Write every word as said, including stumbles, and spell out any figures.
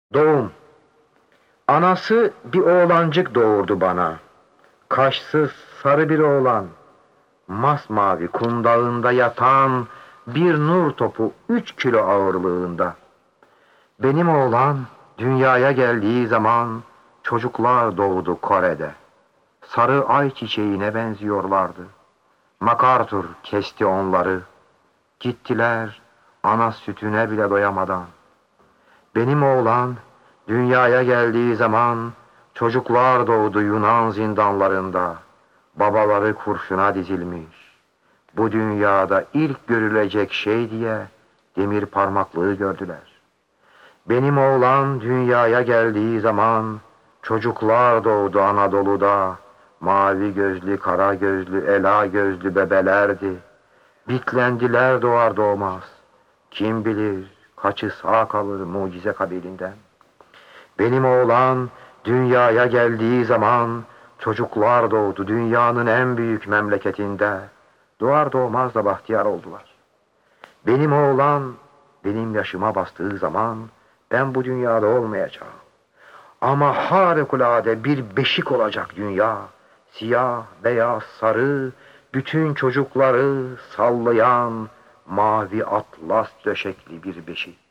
Doğum. Anası bir oğlancık doğurdu bana. Kaşsız sarı bir oğlan. Masmavi kundağında yatan bir nur topu üç kilo ağırlığında. Benim oğlan dünyaya geldiği zaman çocuklar doğdu Kore'de. Sarı ay çiçeğine benziyorlardı. MacArthur kesti onları. Gittiler ana sütüne bile doyamadan. Benim oğlan dünyaya geldiği zaman çocuklar doğdu Yunan zindanlarında. Babaları kurşuna dizilmiş. Bu dünyada ilk görülecek şey diye demir parmaklığı gördüler. Benim oğlan dünyaya geldiği zaman çocuklar doğdu Anadolu'da. Mavi gözlü, kara gözlü, ela gözlü bebelerdi. Bitlendiler doğar doğmaz. Kim bilir kaçı sağ kalır mucize kabilinden. Benim oğlan dünyaya geldiği zaman çocuklar doğdu dünyanın en büyük memleketinde. Doğar doğmaz da bahtiyar oldular. Benim oğlan benim yaşıma bastığı zaman ben bu dünyada olmayacağım. Ama harikulade bir beşik olacak dünya. Siyah, beyaz, sarı, bütün çocukları sallayan mavi atlas döşekli bir beşik.